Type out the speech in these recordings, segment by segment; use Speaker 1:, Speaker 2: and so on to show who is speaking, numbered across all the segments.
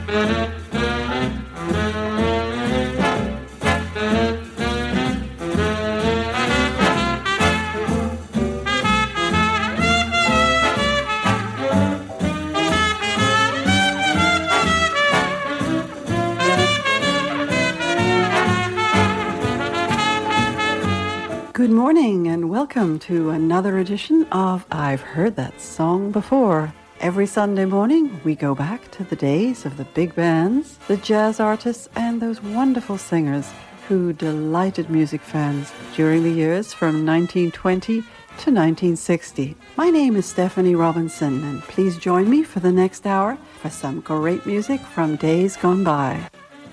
Speaker 1: Good morning and welcome to another edition of I've Heard That Song Before. Every Sunday morning we go back to the days of the big bands, the jazz artists and those wonderful singers who delighted music fans during the years from 1920 to 1960. My name is Stephanie Robinson and please join me for the next hour for some great music from days gone by.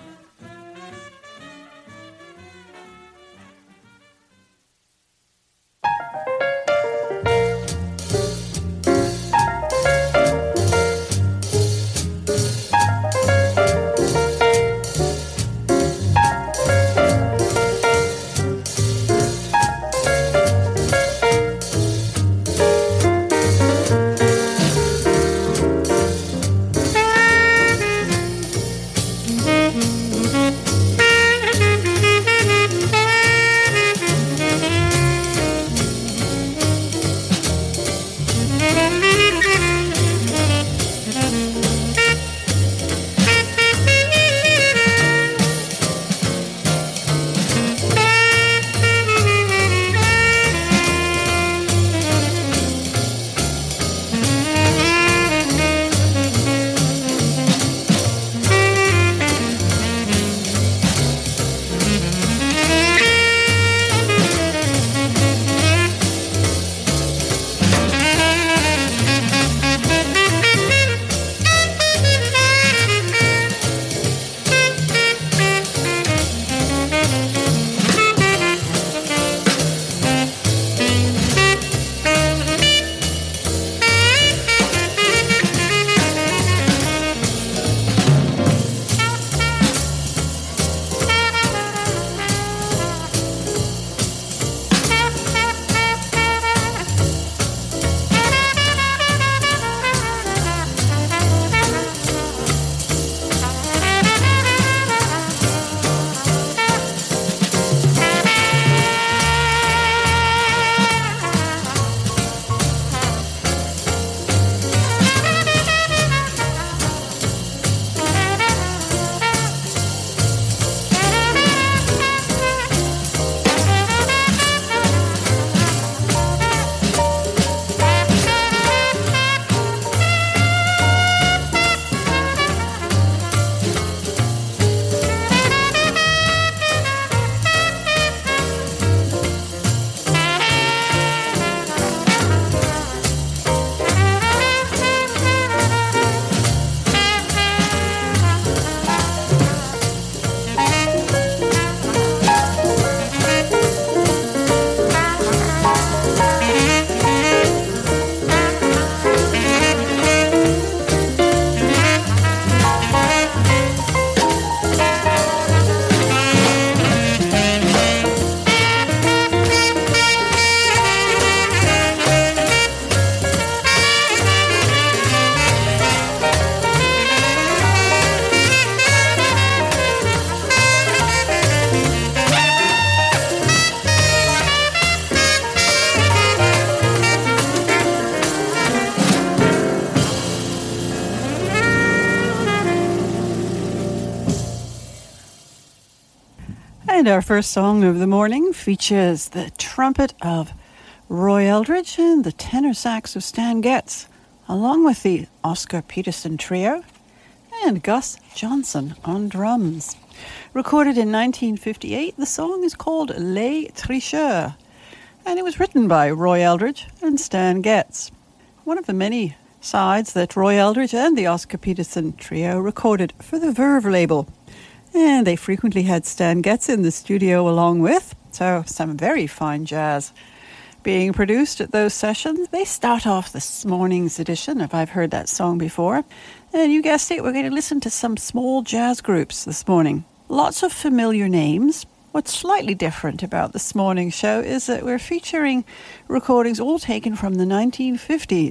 Speaker 1: And our first song of the morning features the trumpet of Roy Eldridge and the tenor sax of Stan Getz, along with the Oscar Peterson Trio and Gus Johnson on drums. Recorded in 1958, the song is called Les Tricheurs, and it was written by Roy Eldridge and Stan Getz. One of the many sides that Roy Eldridge and the Oscar Peterson Trio recorded for the Verve label. And they frequently had Stan Getz in the studio along with, so some very fine jazz being produced at those sessions. They start off this morning's edition of I've Heard That Song Before. And you guessed it, we're going to listen to some small jazz groups this morning. Lots of familiar names. What's slightly different about this morning's show is that we're featuring recordings all taken from the 1950s.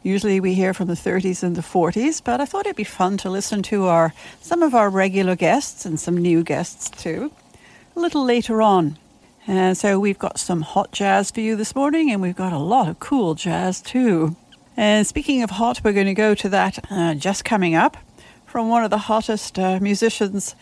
Speaker 1: Usually we hear from the 30s and the 40s, but I thought it'd be fun to listen to some of our regular guests and some new guests too, a little later on. And so we've got some hot jazz for you this morning, and we've got a lot of cool jazz too. And speaking of hot, we're going to go to that just coming up from one of the hottest musicians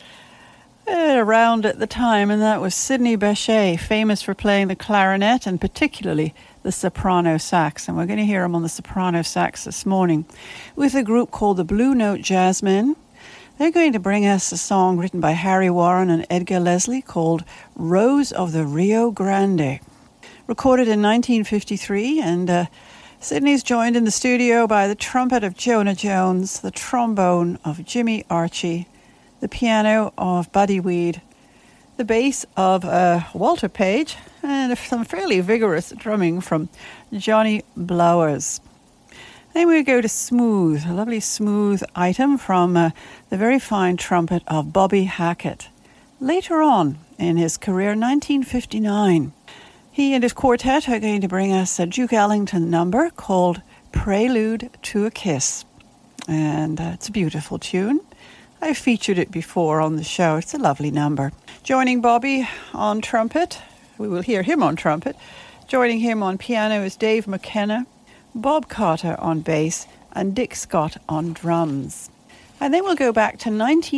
Speaker 1: around at the time, and that was Sidney Bechet, famous for playing the clarinet and particularly the soprano sax. And we're going to hear him on the soprano sax this morning with a group called the Blue Note Jazzmen. They're going to bring us a song written by Harry Warren and Edgar Leslie called Rose of the Rio Grande. Recorded in 1953, and Sidney's joined in the studio by the trumpet of Jonah Jones, the trombone of Jimmy Archie, the piano of Buddy Weed, the bass of Walter Page, and some fairly vigorous drumming from Johnny Blowers. Then we go to Smooth, a lovely smooth item from the very fine trumpet of Bobby Hackett. Later on in his career, 1959, he and his quartet are going to bring us a Duke Ellington number called Prelude to a Kiss. And it's a beautiful tune. I've featured it before on the show. It's a lovely number. Joining Bobby on trumpet, we will hear him on trumpet. Joining him on piano is Dave McKenna, Bob Carter on bass, and Dick Scott on drums. And then we'll go back to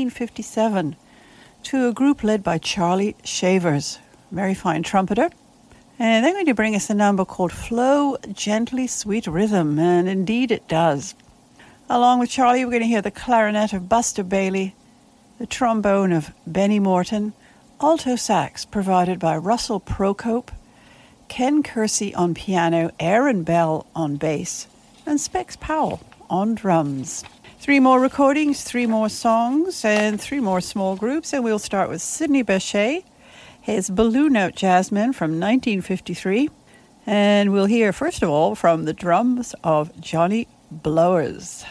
Speaker 1: 1957 to a group led by Charlie Shavers, very fine trumpeter. And they're going to bring us a number called Flow Gently Sweet Rhythm, and indeed it does. Along with Charlie, we're going to hear the clarinet of Buster Bailey, the trombone of Benny Morton, alto sax provided by Russell Procope, Ken Kersey on piano, Aaron Bell on bass, and Specs Powell on drums. 3 more recordings, 3 more songs, and 3 more small groups, and we'll start with Sidney Bechet, his Blue Note Jazzmen from 1953, and we'll hear, first of all, from the drums of Johnny Blowers.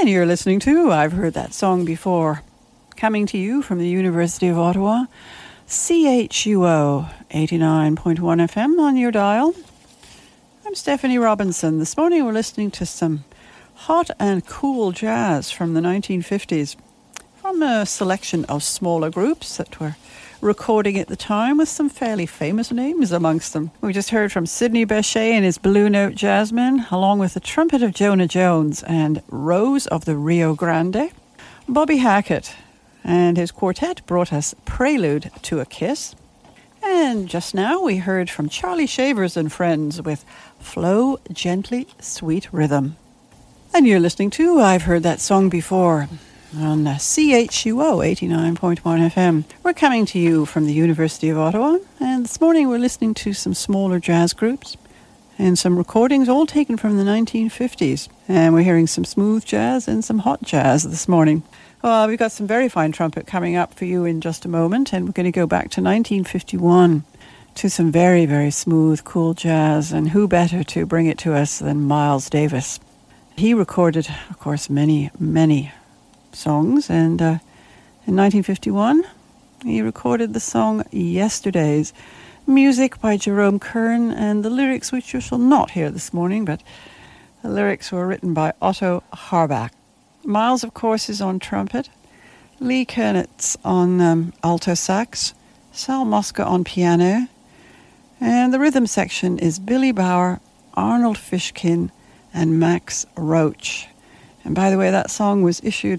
Speaker 1: And you're listening to I've Heard That Song Before. Coming to you from the University of Ottawa, CHUO 89.1 FM on your dial. I'm Stephanie Robinson. This morning we're listening to some hot and cool jazz from the 1950s from a selection of smaller groups that were recording at the time with some fairly famous names amongst them. We just heard from Sidney Bechet and his Blue Note Jazzmen, along with the Trumpet of Jonah Jones and Rose of the Rio Grande. Bobby Hackett and his quartet brought us Prelude to a Kiss. And just now we heard from Charlie Shavers and Friends with Flow Gently, Sweet Rhythm. And you're listening to I've Heard That Song Before on CHUO 89.1 FM. We're coming to you from the University of Ottawa, and this morning we're listening to some smaller jazz groups and some recordings all taken from the 1950s. And we're hearing some smooth jazz and some hot jazz this morning. Well, we've got some very fine trumpet coming up for you in just a moment, and we're going to go back to 1951 to some very, very smooth, cool jazz, and who better to bring it to us than Miles Davis. He recorded, of course, many, many songs, and in 1951 he recorded the song Yesterdays, music by Jerome Kern, and the lyrics, which you shall not hear this morning, but the lyrics were written by Otto Harbach. Miles, of course, is on trumpet, Lee Kernitz on alto sax, Sal Mosca on piano, and the rhythm section is Billy Bauer, Arnold Fishkin, and Max Roach. And by the way, that song was issued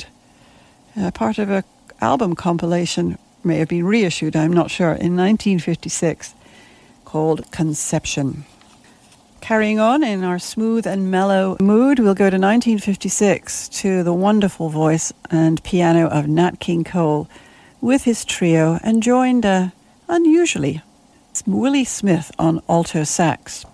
Speaker 1: part of an album compilation, may have been reissued, I'm not sure, in 1956, called Conception. Carrying on in our smooth and mellow mood, we'll go to 1956 to the wonderful voice and piano of Nat King Cole with his trio, and joined, unusually, Willie Smith on alto sax.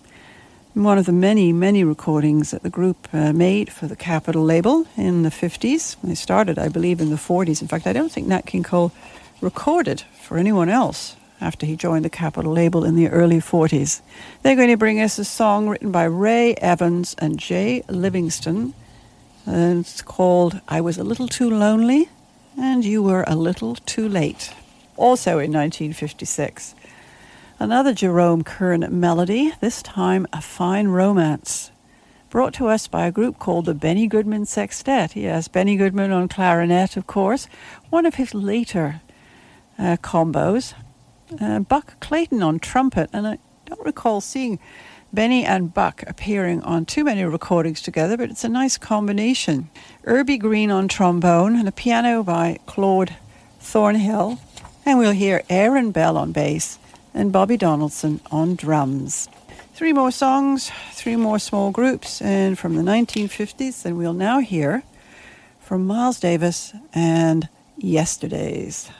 Speaker 1: One of the many, many recordings that the group made for the Capitol label in the 50s. They started, I believe, in the 40s. In fact, I don't think Nat King Cole recorded for anyone else after he joined the Capitol label in the early 40s. They're going to bring us a song written by Ray Evans and Jay Livingston. And it's called I Was a Little Too Lonely and You Were a Little Too Late. Also in 1956. Another Jerome Kern melody, this time A Fine Romance, brought to us by a group called the Benny Goodman Sextet. Yes, Benny Goodman on clarinet, of course, one of his later combos. Buck Clayton on trumpet, and I don't recall seeing Benny and Buck appearing on too many recordings together, but it's a nice combination. Irby Green on trombone, and a piano by Claude Thornhill, and we'll hear Aaron Bell on bass, and Bobby Donaldson on drums. Three more songs, three more small groups, and from the 1950s, and we'll now hear from Miles Davis and Yesterdays.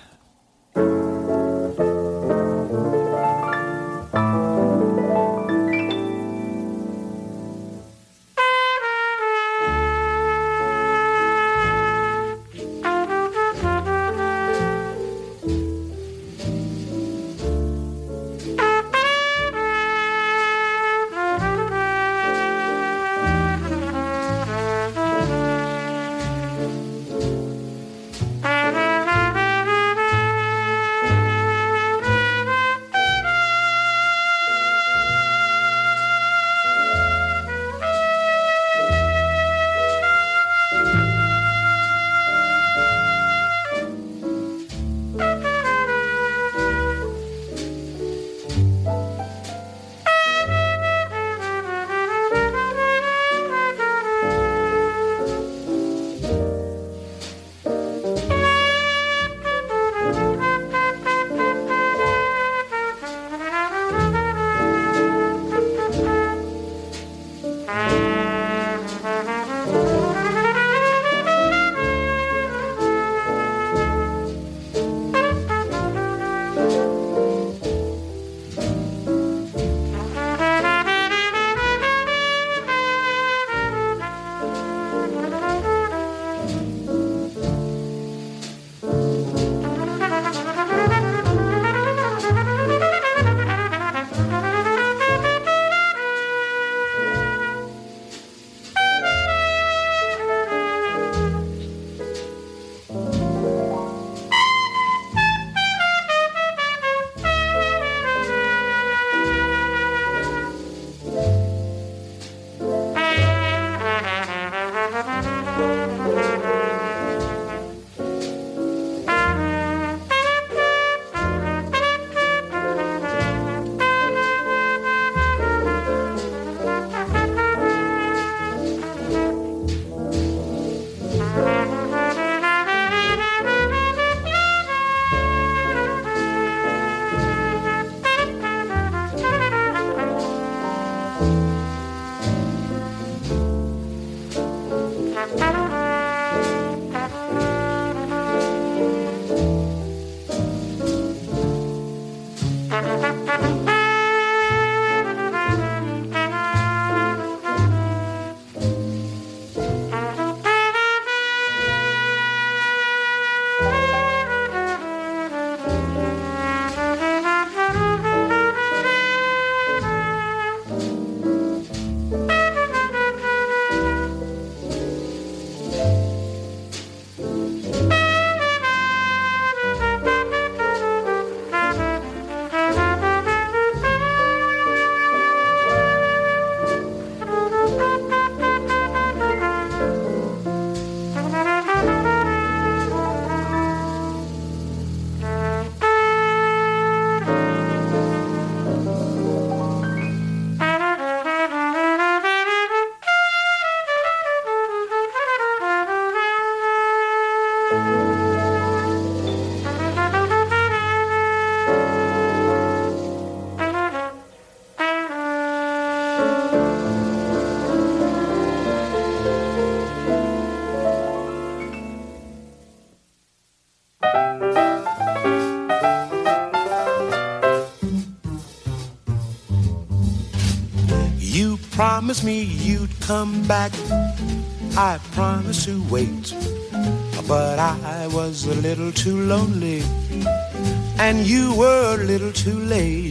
Speaker 2: promised me you'd come back. I promised to wait, but I was a little too lonely, and you were a little too late.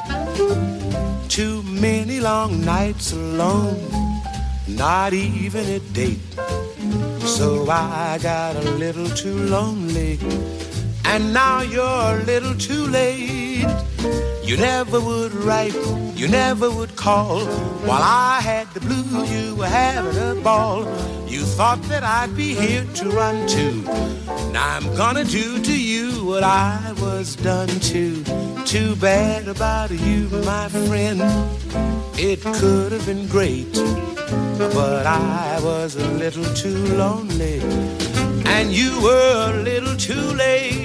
Speaker 2: Too many long nights alone, not even a date. So I got a little too lonely, and now you're a little too late. You never would write, you never would call. While I had the blues, you were having a ball. You thought that I'd be here to run to. Now I'm gonna do to you what I was done to. Too bad about you, my friend. It could have been great, but I was a little too lonely, and you were a little too late.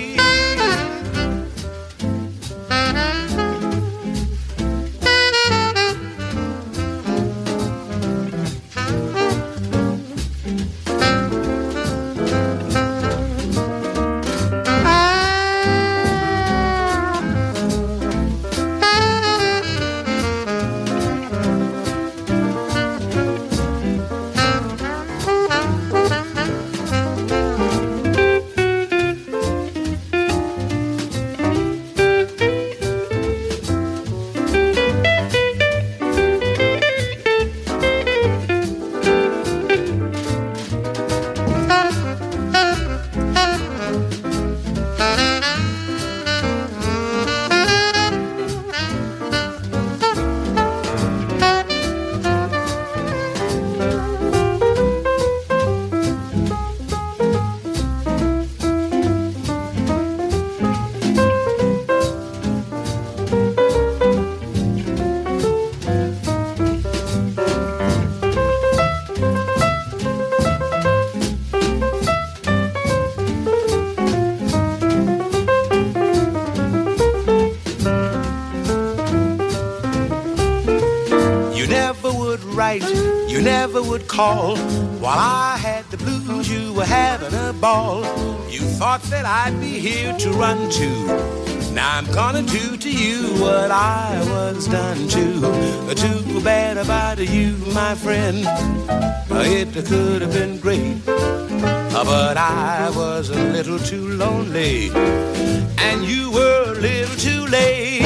Speaker 2: You never would call. While I had the blues, you were having a ball. You thought that I'd be here to run to. Now I'm gonna do to you what I was done to. Too bad about you, my friend. It could have been great, but I was a little too lonely, and you were a little too late.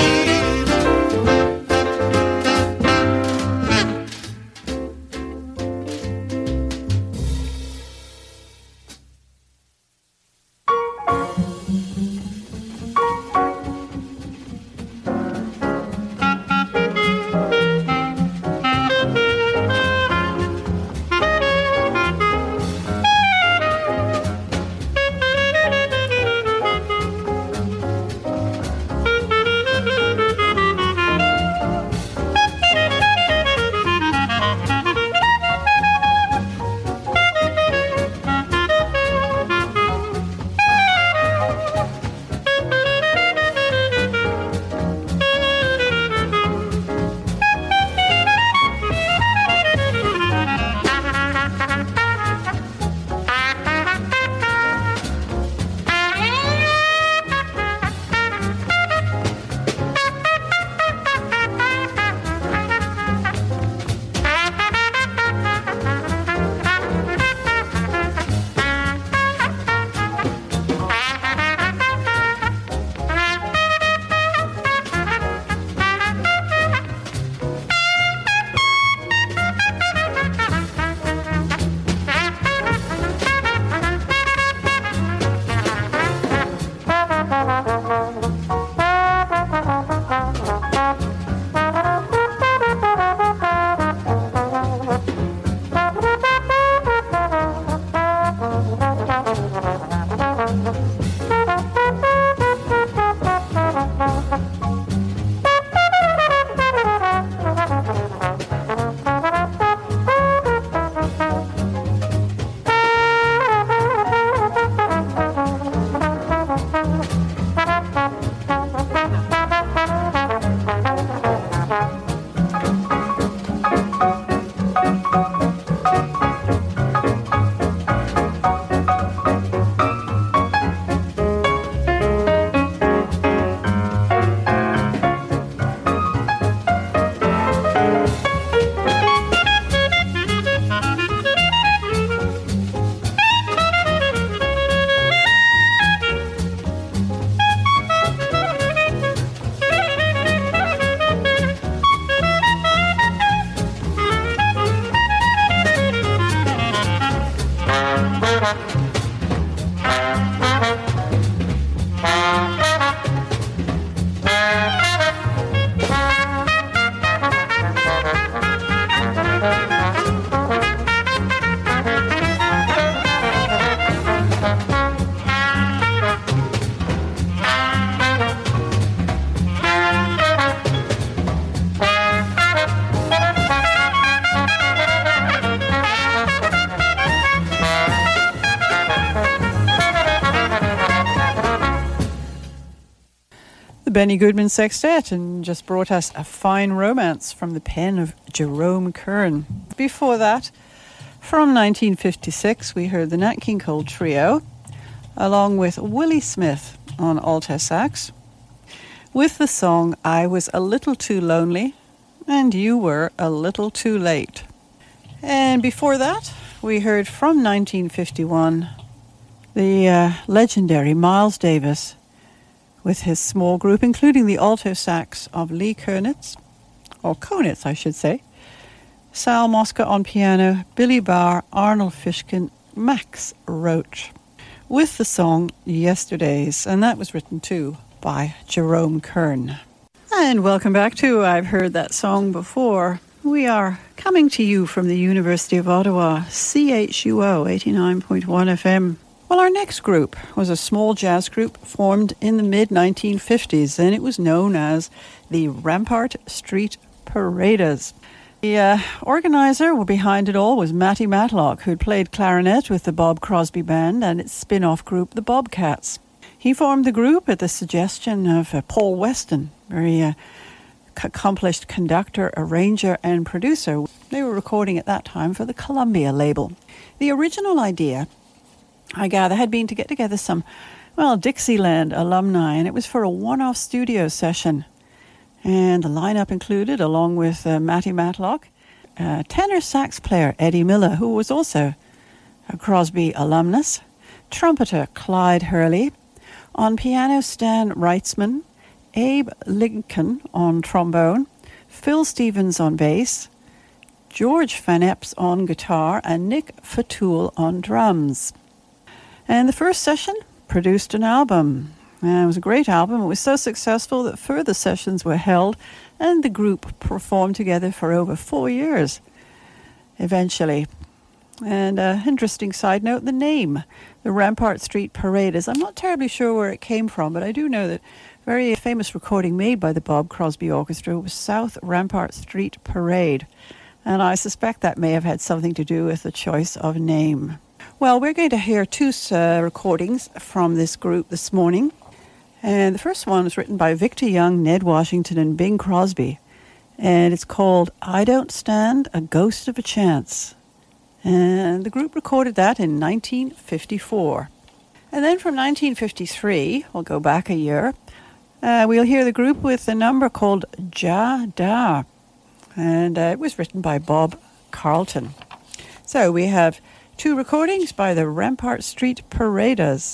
Speaker 1: the Benny Goodman Sextet, and just brought us A Fine Romance from the pen of Jerome Kern. Before that, from 1956, we heard the Nat King Cole Trio, along with Willie Smith on alto sax, with the song I Was a Little Too Lonely and You Were a Little Too Late. And before that, we heard from 1951 the legendary Miles Davis with his small group, including the alto sax of Lee Konitz, or Konitz, I should say, Sal Mosca on piano, Billy Barr, Arnold Fishkin, Max Roach, with the song Yesterdays, and that was written too by Jerome Kern. And welcome back to I've Heard That Song Before. We are coming to you from the University of Ottawa, CHUO 89.1 FM. Well, our next group was a small jazz group formed in the mid-1950s, and it was known as the Rampart Street Paraders. The organizer behind it all was Matty Matlock, who'd played clarinet with the Bob Crosby Band and its spin-off group, the Bobcats. He formed the group at the suggestion of Paul Weston, very accomplished conductor, arranger, and producer. They were recording at that time for the Columbia label. The original idea, I gather, had been to get together some, Dixieland alumni, and it was for a one-off studio session. And the lineup included, along with Matty Matlock, tenor sax player Eddie Miller, who was also a Crosby alumnus, trumpeter Clyde Hurley, on piano Stan Reitzman, Abe Lincoln on trombone, Phil Stevens on bass, George Van Epps on guitar, and Nick Fatul on drums. And the first session produced an album. It was a great album. It was so successful that further sessions were held, and the group performed together for over 4 years, eventually. And an interesting side note, the name, the Rampart Street Paraders. I'm not terribly sure where it came from, but I do know that a very famous recording made by the Bob Crosby Orchestra was South Rampart Street Parade. And I suspect that may have had something to do with the choice of name. Well, we're going to hear two recordings from this group this morning. And the first one was written by Victor Young, Ned Washington, and Bing Crosby. And it's called I Don't Stand a Ghost of a Chance. And the group recorded that in 1954. And then from 1953, we'll go back a year, we'll hear the group with a number called Ja Da. And it was written by Bob Carlton. So we have two recordings by the Rampart Street Paraders.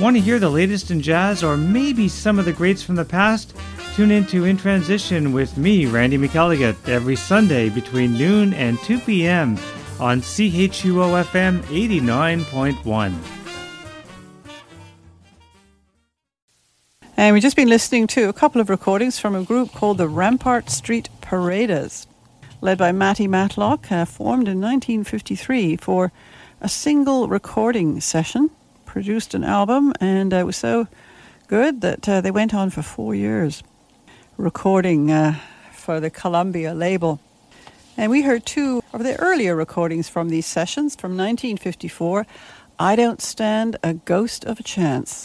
Speaker 3: Want to hear the latest in jazz or maybe some of the greats from the past? Tune into In Transition with me, Randy McElligott, every Sunday between noon and 2 p.m. on CHUO-FM 89.1.
Speaker 1: And we've just been listening to a couple of recordings from a group called the Rampart Street Paraders, led by Matty Matlock, formed in 1953 for a single recording session, produced an album, and it was so good that they went on for 4 years recording for the Columbia label. And we heard two of the earlier recordings from these sessions from 1954, I Don't Stand a Ghost of a Chance.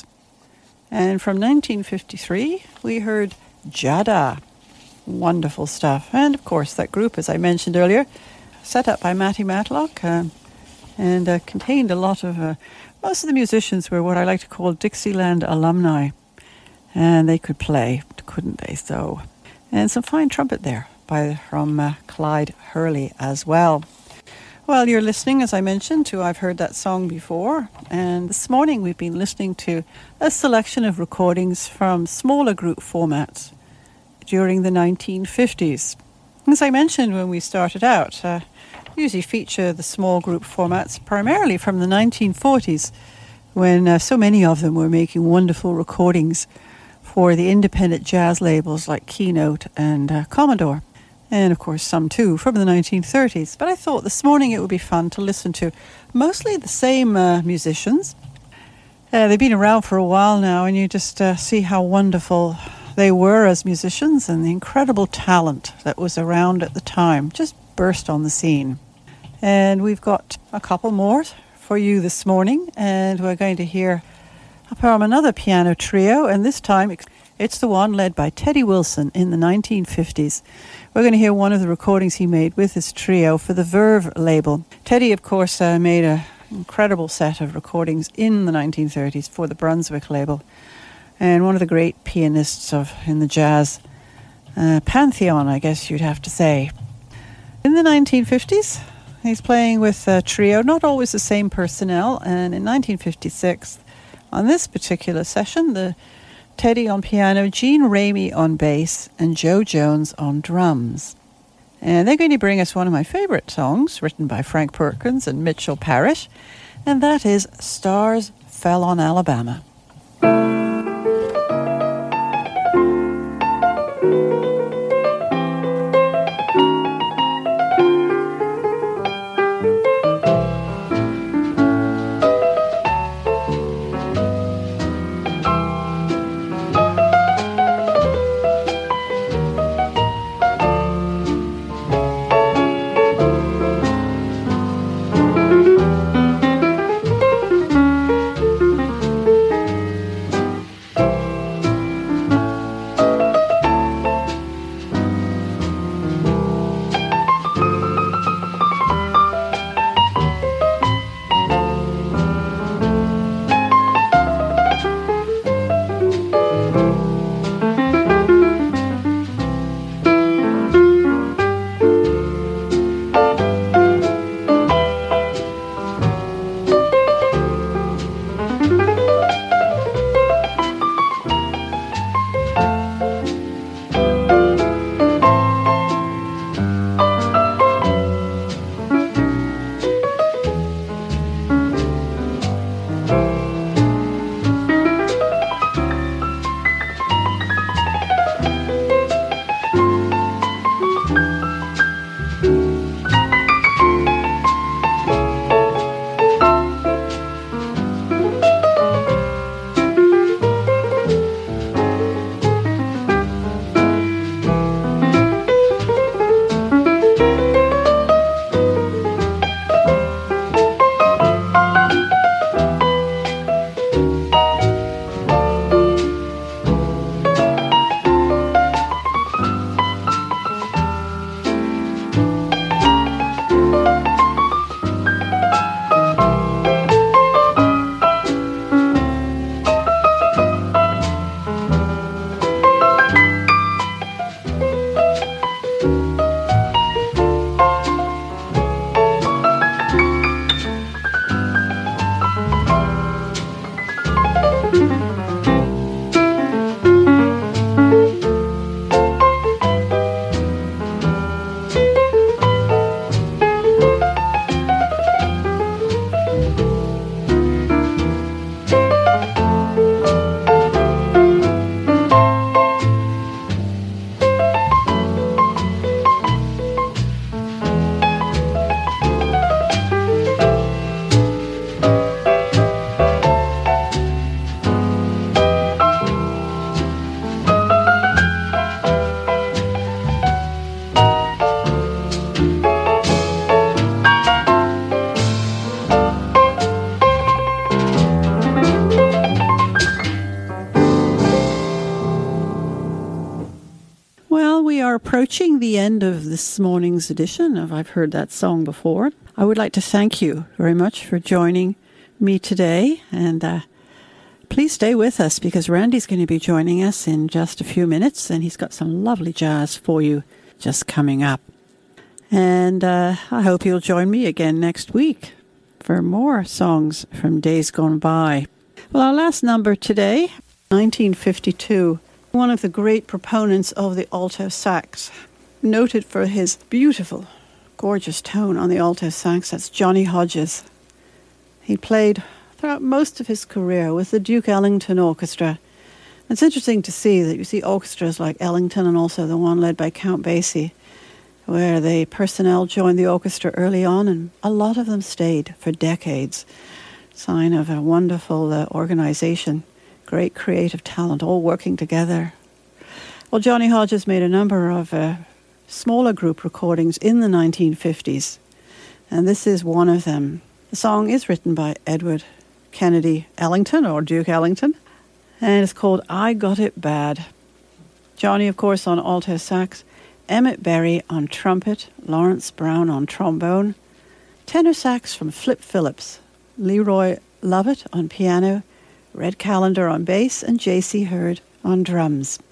Speaker 1: And from 1953, we heard Jada. Wonderful stuff. And of course, that group, as I mentioned earlier, set up by Matty Matlock and contained a lot of, most of the musicians were what I like to call Dixieland alumni. And they could play, couldn't they? So, and some fine trumpet there from Clyde Hurley as well. Well, you're listening, as I mentioned, to I've Heard That Song Before, and this morning we've been listening to a selection of recordings from smaller group formats during the 1950s. As I mentioned when we started out, usually feature the small group formats primarily from the 1940s, when so many of them were making wonderful recordings for the independent jazz labels like Keynote and Commodore. And of course some too from the 1930s. But I thought this morning it would be fun to listen to mostly the same musicians. They've been around for a while now, and you just see how wonderful they were as musicians, and the incredible talent that was around at the time just burst on the scene. And we've got a couple more for you this morning, and we're going to hear from another piano trio, and this time it's the one led by Teddy Wilson in the 1950s. We're going to hear one of the recordings he made with his trio for the Verve label. Teddy, of course, made an incredible set of recordings in the 1930s for the Brunswick label, and one of the great pianists in the jazz pantheon, I guess you'd have to say. In the 1950s, he's playing with a trio, not always the same personnel, and in 1956, on this particular session, the Teddy on piano, Gene Ramey on bass, and Joe Jones on drums. And they're going to bring us one of my favorite songs, written by Frank Perkins and Mitchell Parrish, and that is Stars Fell on Alabama. Well, we are approaching the end of this morning's edition of I've Heard That Song Before. I would like to thank you very much for joining me today, and please stay with us because Randy's going to be joining us in just a few minutes, and he's got some lovely jazz for you just coming up. And I hope you'll join me again next week for more songs from days gone by. Well, our last number today, 1952, one of the great proponents of the alto sax, noted for his beautiful, gorgeous tone on the alto sax, that's Johnny Hodges. He played throughout most of his career with the Duke Ellington Orchestra. It's interesting to see that you see orchestras like Ellington and also the one led by Count Basie, where the personnel joined the orchestra early on, and a lot of them stayed for decades. Sign of a wonderful organization, great creative talent, all working together. Well, Johnny Hodges made a number of smaller group recordings in the 1950s, and this is one of them. The song is written by Edward Kennedy Ellington, or Duke Ellington, and it's called I Got It Bad. Johnny, of course, on alto sax, Emmett Berry on trumpet, Lawrence Brown on trombone, tenor sax from Flip Phillips, Leroy Lovett on piano, Red Callender on bass, and J.C. Hurd on drums.